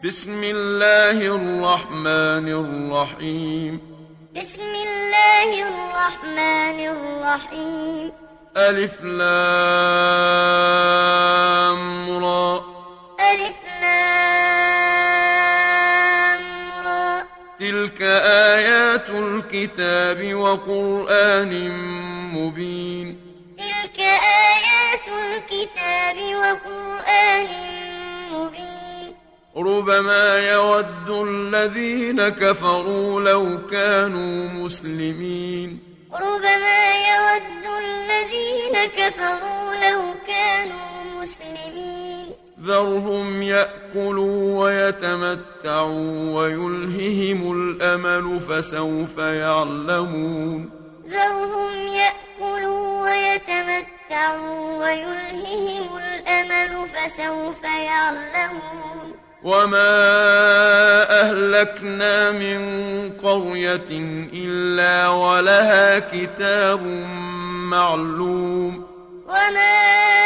بسم الله الرحمن الرحيم. بسم الله الرحمن الرحيم. ألف لام را. ألف لام را. تلك آيات الكتاب وقرآن مبين. تلك آيات الكتاب وقرآن مبين. ربما يود الذين كفروا لو كانوا مسلمين. ربما يود الذين كفروا لو كانوا مسلمين. ذرهم يأكلوا ويتمتعوا ويلههم الأمل فسوف يعلمون. ذرهم يأكلوا ويتمتعوا ويلههم الأمل فسوف يعلمون. وما أهلكنا من قرية إلا ولها كتاب معلوم. وما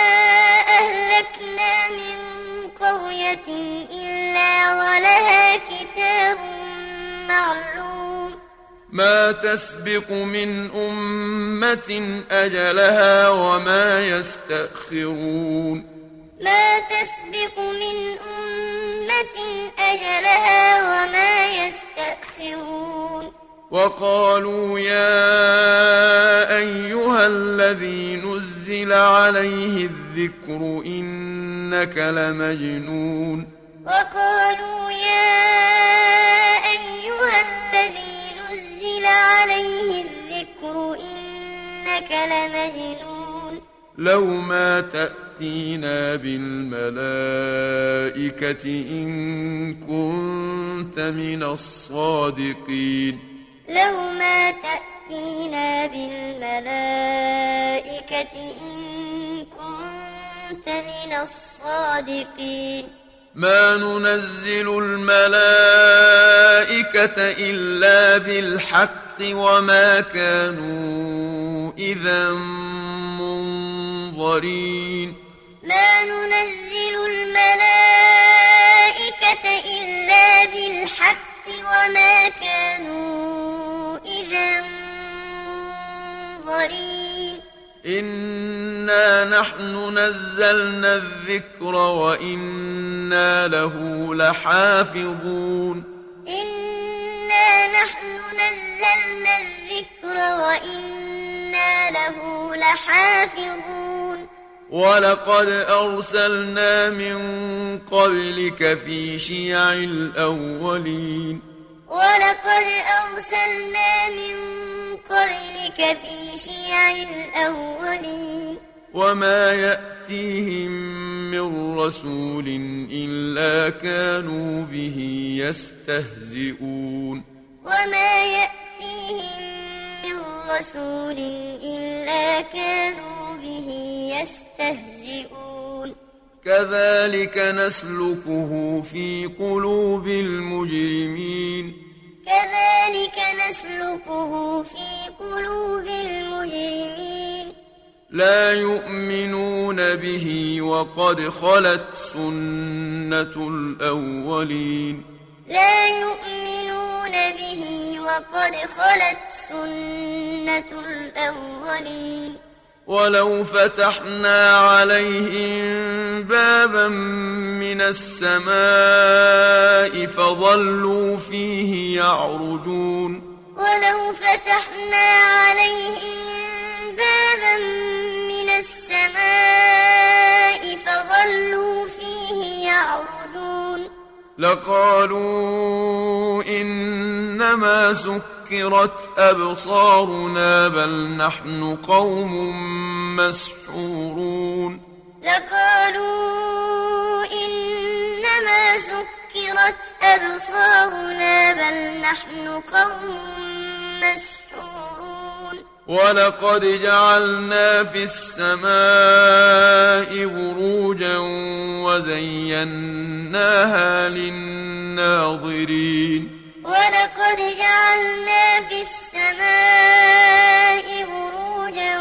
أهلكنا من قرية إلا ولها كتاب معلوم. ما تسبق من أمة أجلها وما يستأخرون. ما تسبق من أمة أجلها وما يستأخرون. وقالوا يا أيها الذي نزل عليه الذكر إنك لمجنون. وقالوا يا أيها الذي نزل عليه الذكر إنك لمجنون. لو ما تأتينا بالملائكة إن كنت من الصادقين. لو ما تأتينا بالملائكة إن كنت من الصادقين. ما ننزل الملائكة إلا بالحق وما كانوا إذا منظرين. ما ننزل الملائكة إلا بالحق وما كانوا إذا منظرين. إنا نحن نزلنا الذكر وإنا له لحافظون. إنا نحن نزلنا الذكر وإنا له لحافظون. ولقد أرسلنا من قبلك في شيع الأولين. ولقد أرسلنا من قبلك في شيع الأولين. وما يأتيهم من رسول إلا كانوا به يستهزئون. وما يأتيهم من رسول إلا كانوا به يستهزئون. كذلك نسلكه في قلوب المجرمين. كذلك نسلكه في قلوب المجرمين. لا يؤمنون به وقد خلت سنة الأولين. لا يؤمنون به وقد خلت سنة الأولين. ولو فتحنا عليهم بابا من السماء فظلوا فيه يعرجون. ولو فتحنا عليهم بابا من السماء فظلوا فيه يعرجون. لقالوا إنما سكرت أبصارنا بل نحن قوم مسحورون. لقالوا إنما سكرت أبصارنا بل نحن قوم مسحورون. ولقد جعلنا في السماء بروجا وزيناها للناظرين. ولقد جعلنا في السماء بروجا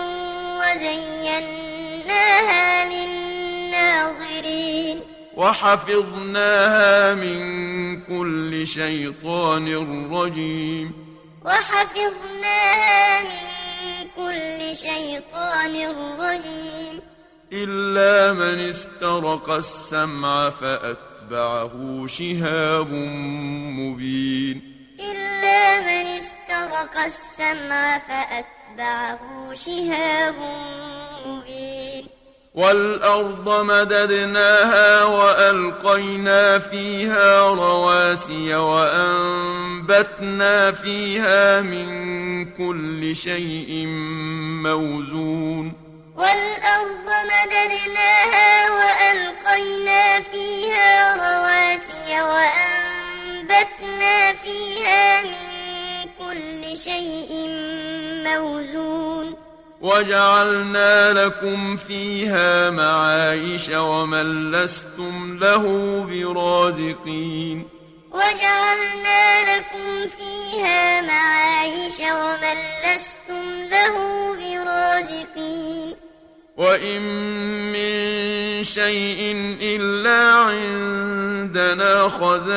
وزيناها للناظرين. وحفظناها من كل شيطان رجيم وحفظناها من كل شيطان رجيم إلا من استرق السمع فأتبعه شهاب مبين إلا من استرق السمع فأتبعه شهاب مبين والأرض مددناها وألقينا فيها رواسي وأنبتنا فيها من كل شيء موزون والأرض مددناها وألقينا فيها رواسي وأنبتنا فيها من كل شيء موزون وجعلنا لكم فيها معايش ومن لستم له برازقين وجعلنا لكم فيها معايش ومن لستم له برازقين وإن من شيء إلا عندنا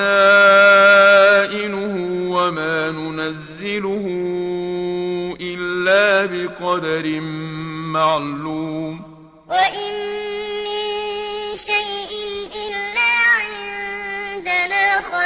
خزائنه وما ننزله إلا بقدر معلوم وإن من شيء إلا عندنا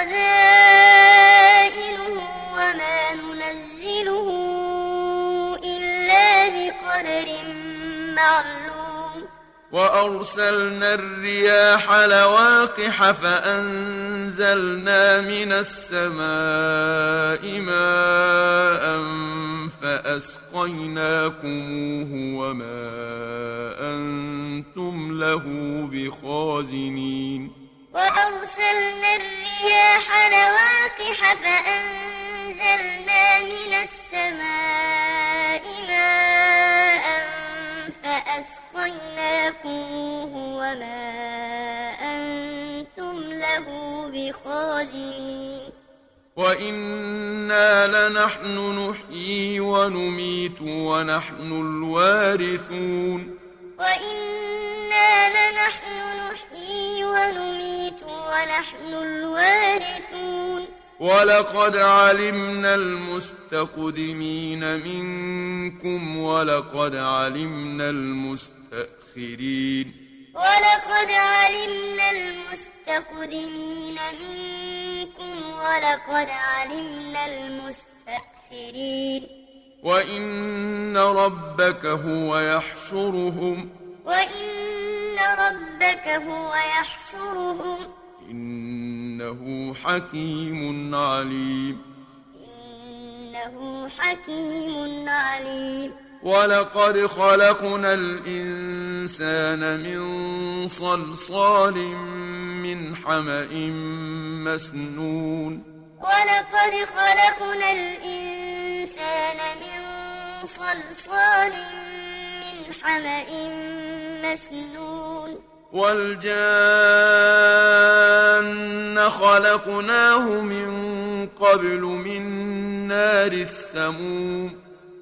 خزائنه وما ننزله إلا بقدر معلوم وأرسلنا الرياح لواقح فأنزلنا من السماء ماء فأسقيناكموه وما أنتم له بخازنين وأرسلنا الرياح لواقح فأنزلنا من السماء ماء فأسقيناكموه وما أنتم له بخازنين وإنا لنحن نحيي ونميت ونحن الوارثون وإنا لنحن نحيي ونميت ونحن الوارثون ولقد علمنا المستقدمين منكم ولقد علمنا المستأخرين ولقد علمنا المستقدمين منكم ولقد علمنا المستأخرين وإن ربك هو يحشرهم وإن ربك هو يحشرهم إنه حكيم عليم إنه حكيم عليم ولقد خلقنا الإنسان من صلصال من حمأ مسنون ولقد خلقنا الإنسان من صلصال من حمأ مسنون والجان خلقناه من قبل من نار السموم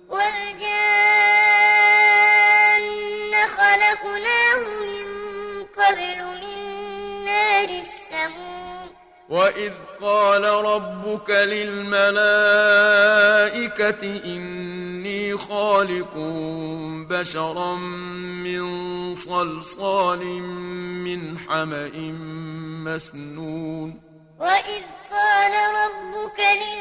والجان خلقناه من قبل من نار السموم وإذ قال ربك للملائكة إني خالق بشرا من صلصال من حمأ مسنون وإذ قال ربك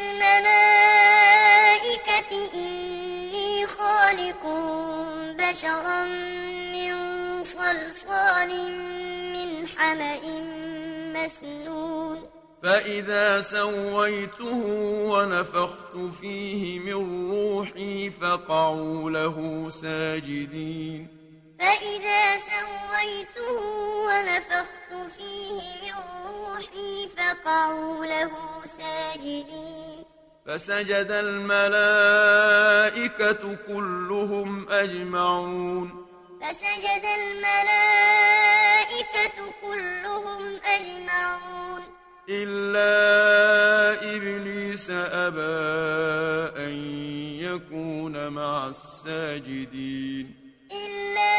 للملائكة إني خالق بشرا من صلصال من حمأ مسنون فإذا سويته ونفخت فيه من روحي فقعوا له ساجدين فإذا سويته ونفخت فيه من روحي فقعوا له ساجدين فسجد الملائكة كلهم أجمعون فسجد الملائكة كلهم أجمعون إلا إبليس أبى أن يكون مع الساجدين إلا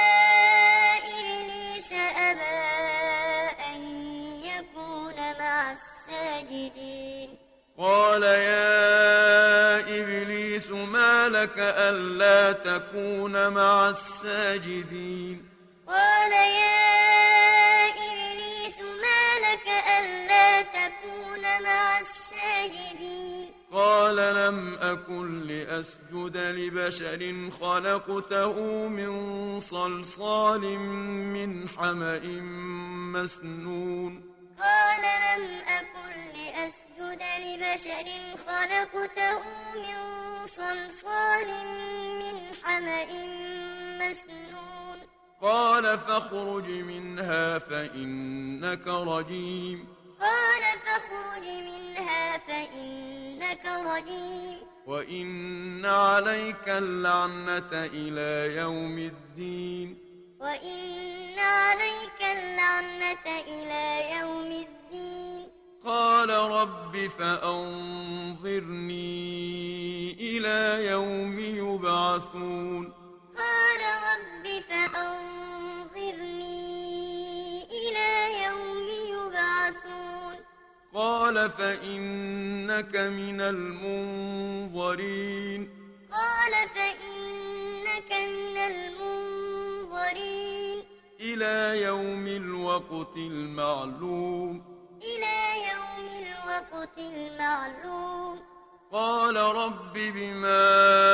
إبليس أبى أن يكون مع الساجدين ساجدين قال يا إبليس ما لك ألا تكون مع الساجدين قال يا إبليس ما لك ألا تكون مع الساجدين قال لم أكن لأسجد لبشر خلقته من صلصال من حمأ مسنون قال لم أكن لأسجد لبشر خلقته من صلصال من حمأ مسنون قال فاخرج منها فإنك رجيم قال فاخرج منها فإنك رجيم وإن عليك اللعنة إلى يوم الدين وإن عليك اللعنة إلى يوم الدين قال رب فأنظرني إلى يوم يبعثون قال رب فأنظرني إلى يوم يبعثون قال فإنك من المنظرين قال فإنك من المنظرين إلى يوم الوقت المعلوم إلى يوم الوقت المعلوم قال رب بما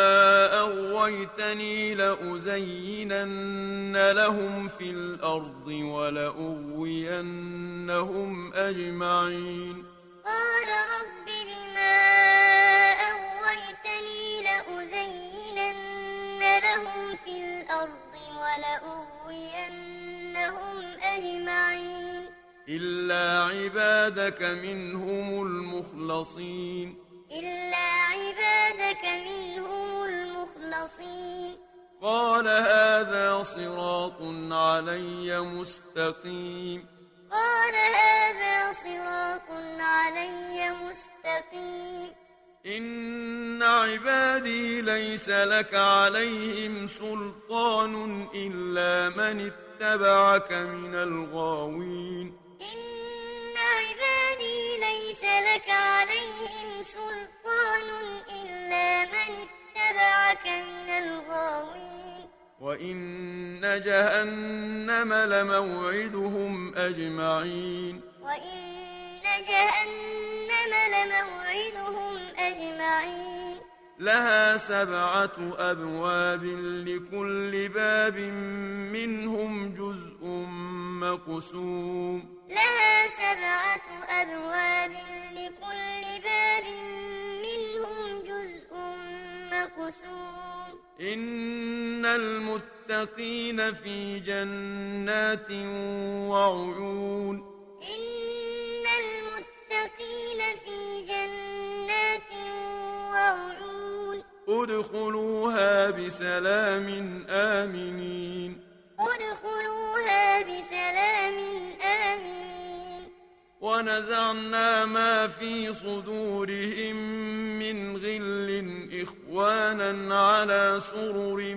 أغويتني لأزينن لهم في الأرض ولأغوينهم أجمعين قال رب بما أغويتني لأزينن لهم في الأرض ولأغوينهم أجمعين إلا عبادك منهم المخلصين إلا عبادك منهم المخلصين قال هذا صراط علي مستقيم قال هذا صراط علي مستقيم إن عبادي ليس لك عليهم سلطان إلا من اتبعك من الغاوين إن عبادي ليس لك عليهم سلطان إلا من اتبعك من الغاوين وإن جهنم لموعدهم أجمعين وإن جهنم لموعدهم أجمعين لها 7 أبواب لكل باب منهم جزء مقسوم لها 7 أبواب لكل باب منهم جزء مقسوم إن المتقين في جنات وعيون إن المتقين في جنات وعيون ادخلوها بسلام آمنين ادخلوها بسلام آمنين ونزعنا ما في صدورهم من غل إخوانا على سرر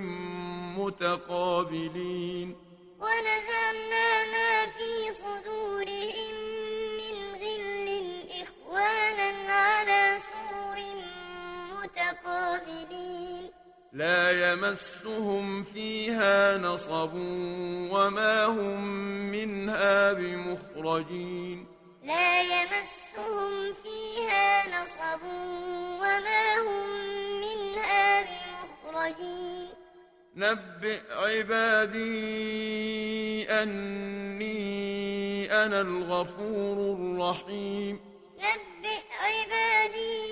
متقابلين ونزعنا ما في صدورهم من غل إخوانا على سرر متقابلين لا يمسهم فيها نصب وما هم منها بمخرجين لا يمسهم فيها نصب وما هم منها بمخرجين نبئ عبادي أني أنا الغفور الرحيم نبئ عبادي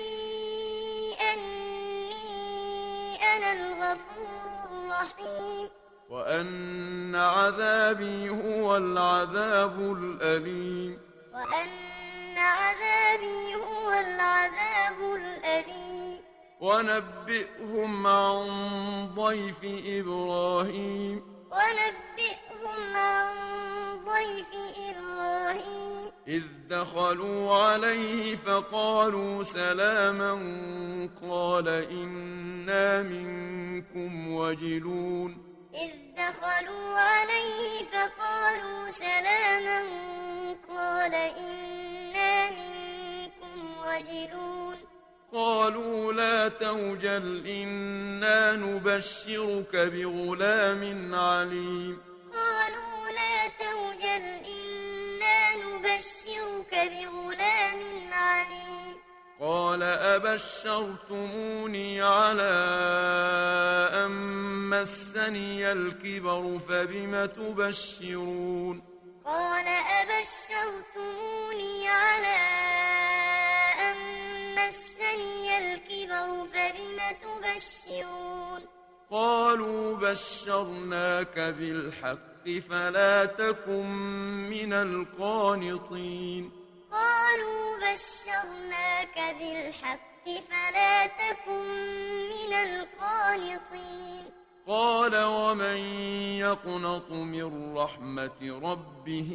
أني أنا الغفور الرحيم وأن عذابي هو العذاب الأليم وأن عذابي هو العذاب الأليم ونبئهم عن ضيف إبراهيم ونبئهم عن ضيف إبراهيم إذ دخلوا عليه فقالوا سلاما قال إنا منكم وجلون إذ دخلوا عليه فقالوا سلاما قال إنا منكم وجلون قالوا لا توجل إنا نبشرك بغلام عليم قالوا لا توجل إنا نبشرك بغلام عليم قال أبشرتموني على أن مسني الكبر فبم تبشرون قال أبشرتموني على أن مسني الكبر فبم تبشرون قالوا بشرناك بالحق فلا تكن من القانطين قالوا بشرناك بالحق فلا تكن من القانطين قال ومن يقنط من رحمة ربه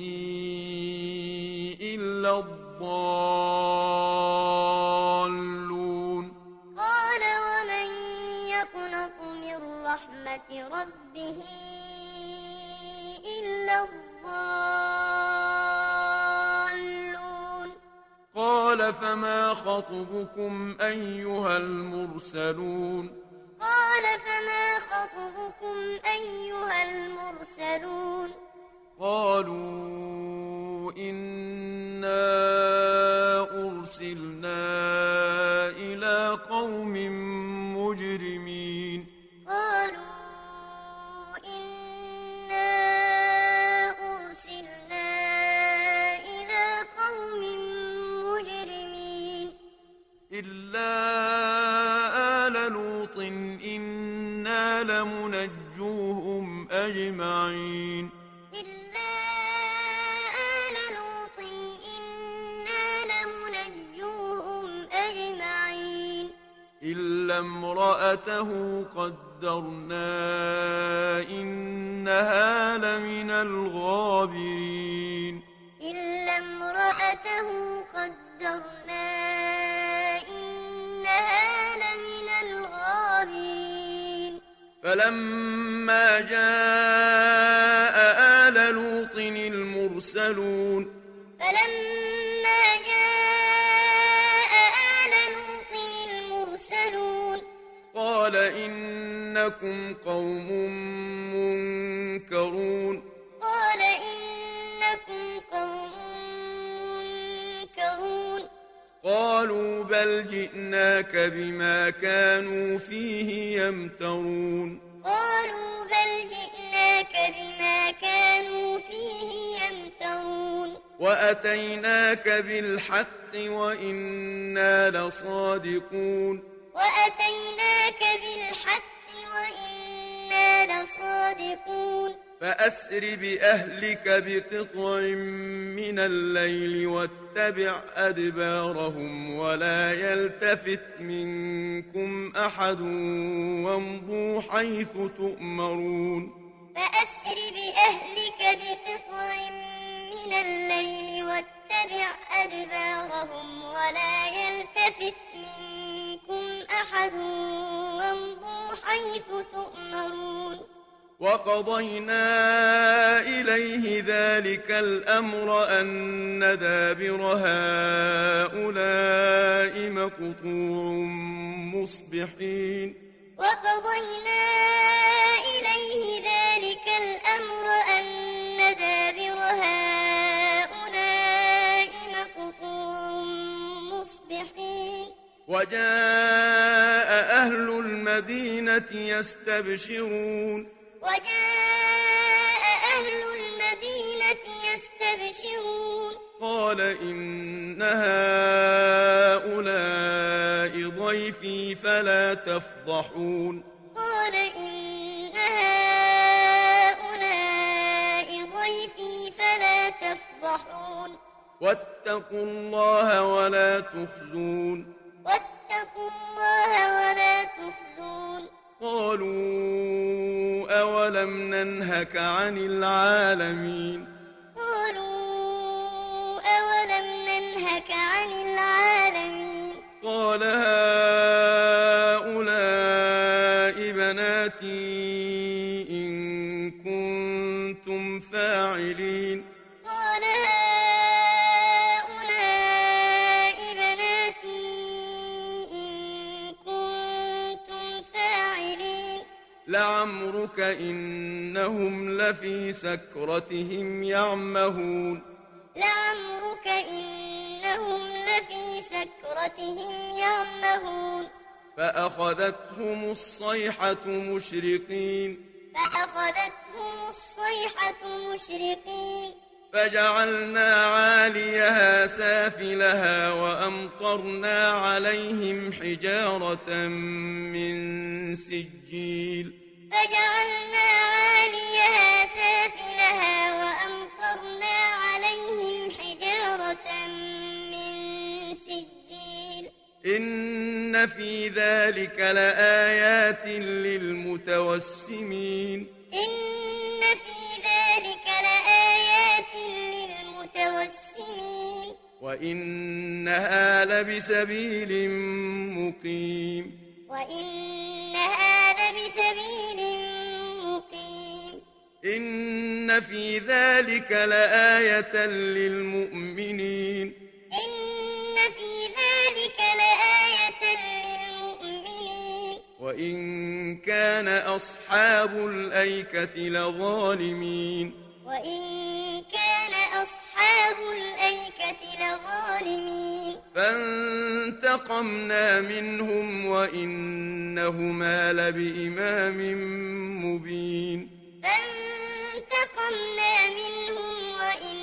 إلا الضالون قال ومن يقنط من رحمة ربه إلا الضالون قال فما خطبكم أيها المرسلون قال فما خطبكم أيها المرسلون قالوا إنا أرسلنا إلى قوم مجرمين قالوا إنا أرسلنا إلى قوم مجرمين إلا آل لوط إنا لمنجوهم أجمعين إلا آل لوط إنا لمنجوهم أجمعين إلا امرأته قدرنا إنها لمن الغابرين إلا امرأته قدرنا إنها لمن الغابرين فلما جاء آل لوط المرسلون فلما جاء آل لوط المرسلون قال إنكم قوم منكرون قال إنكم قوم منكرون قالوا بل جئناك بما كانوا فيه يمترون قالوا بل جئناك بما كانوا فيه يمترون وأتيناك بالحق وإنا لصادقون وأتيناك بالحق وإنا لصادقون فأسر بأهلك بقطع من الليل واتبع أدبارهم ولا يلتفت منكم أحد وامضوا حيث تؤمرون فأسر بأهلك بقطع من الليل واتبع أدبارهم ولا يلتفت منكم أحد وامضوا حيث تؤمرون وقضينا إليه ذلك الأمر أن دابر هؤلاء مقطوع مصبحين وقضينا إليه ذلك الأمر أن دابر هؤلاء مقطوع مصبحين وجاء أهل المدينة يستبشرون وجاء أهل المدينة يستبشرون قال إن هؤلاء ضيفي فلا تفضحون قال إن هؤلاء ضيفي فلا تفضحون واتقوا الله ولا تخزون واتقوا الله ولا تخزون قالوا أولم ننهك عن العالمين قالوا أولم ننهك عن العالمين قال هؤلاء بناتي إن كنتم فاعلين قال هؤلاء بناتي لعمرك إنهم لفي سكرتهم يعمهون لعمرك إنهم لفي سكرتهم يعمهون فأخذتهم الصيحة مشرقين فأخذتهم الصيحة مشرقين فجعلنا عاليها سافلها وأمطرنا عليهم حجارة من سجيل فجعلنا عاليها سافلها وأمطرنا عليهم حجارة من سجيل إن في ذلك لآيات للمتوسمين إن في ذلك لآيات للمتوسمين وإنها لبسبيل مقيم وإنها لبسبيل مقيم إن في ذلك لآية للمؤمنين إن في ذلك لآية للمؤمنين وإن كان أصحاب الأيكة لظالمين وإن كان أصحاب الأيكة لظالمين فانتقمنا منهم وإنهما لبإمام مبين فانتقمنا منهم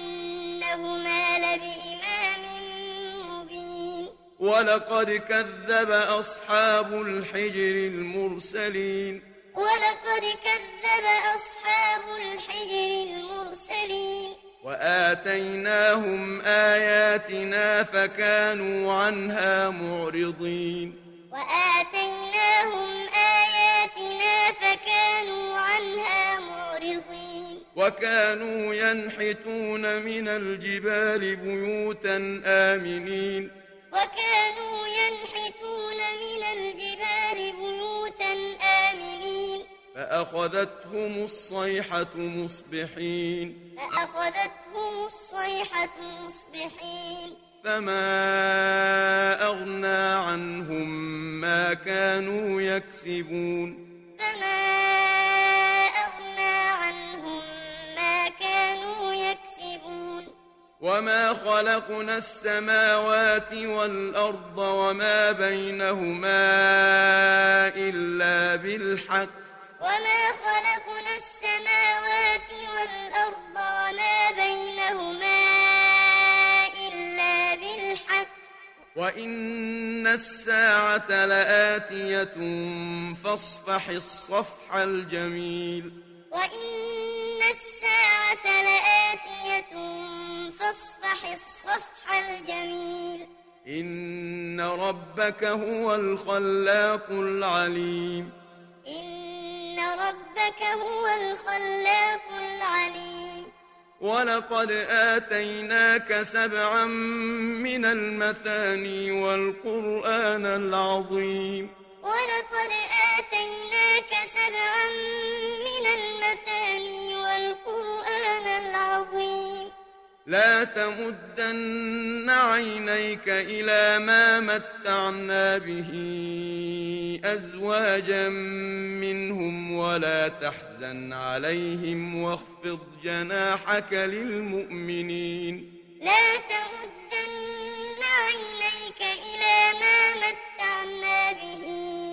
وإنهما لبإمام مبين ولقد كذب أصحاب الحجر المرسلين ولقد كذب أصحاب الحجر المرسلين وآتيناهم آياتنا فكانوا عنها معرضين وآتيناهم آياتنا فكانوا عنها معرضين وكانوا ينحتون من الجبال بيوتا آمنين وكانوا ينحتون من الجبال بيوتا آمنين فأخذتهم الصيحة مصبحين فأخذتهم الصيحة مصبحين فما أغنى عنهم ما كانوا يكسبون فما أغنى عنهم ما كانوا يكسبون وما خلقنا السماوات والأرض وما بينهما إلا بالحق وما خلقنا السماوات والأرض وما بينهما إلا بالحق وإن الساعة لآتية فاصفح الصفح الجميل وإن الساعة لآتية فاصفح الصفح الجميل إن ربك هو الخلاق العليم إن ربك هو الخلاق العليم ولقد آتيناك سبعا من المثاني والقرآن العظيم ولقد آتيناك سبعا من المثاني والقرآن العظيم لا تمدن عينيك إلى ما متعنا به أزواجا منهم ولا تحزن عليهم واخفض جناحك للمؤمنين لا تمدن عينيك إلى ما متعنا به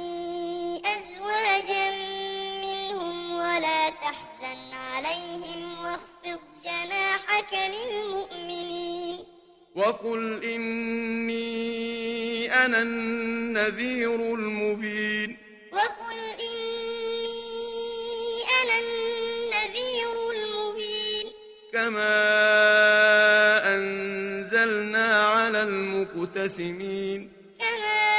أزواجا منهم ولا تحزن عليهم واخفض جناحك للمؤمنين وقل إني أنا النذير المبين وقل إني أنا النذير المبين كما أنزلنا على المقتسمين كما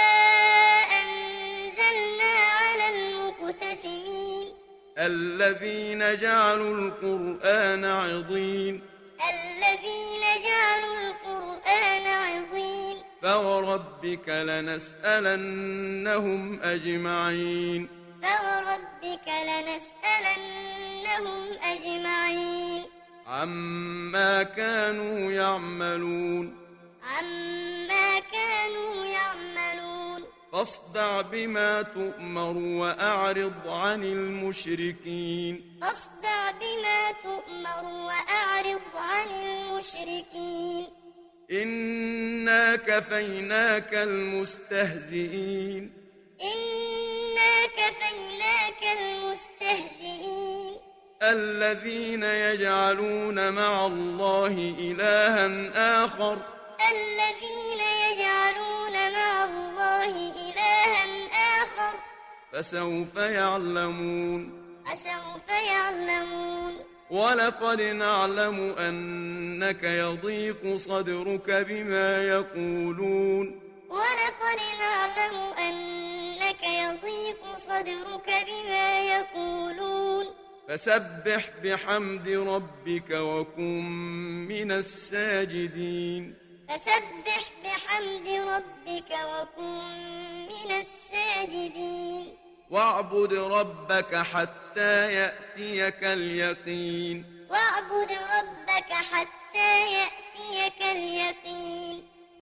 أنزلنا على المقتسمين الذين جعلوا القرآن عضين الذين جعلوا القرآن عضين فوربك لنسألنهم أجمعين فوربك لنسألنهم أجمعين عما كانوا يعملون عما كانوا يعملون فاصدع بما تؤمر وأعرض عن المشركين فاصدع بما تؤمر وأعرض عن المشركين إنا كفيناك المستهزئين إنا كفيناك المستهزئين الذين يجعلون مع الله إلها آخر الذين يجعلون مع الله إلها آخر فسوف يعلمون فسوف يعلمون ولقد نعلم أنك يضيق صدرك بما يقولون ولقد نعلم أنك يضيق صدرك بما يقولون فسبح بحمد ربك وكن من الساجدين فسبح بحمد ربك وكن من الساجدين واعبد ربك حتى يأتيك اليقين واعبد ربك حتى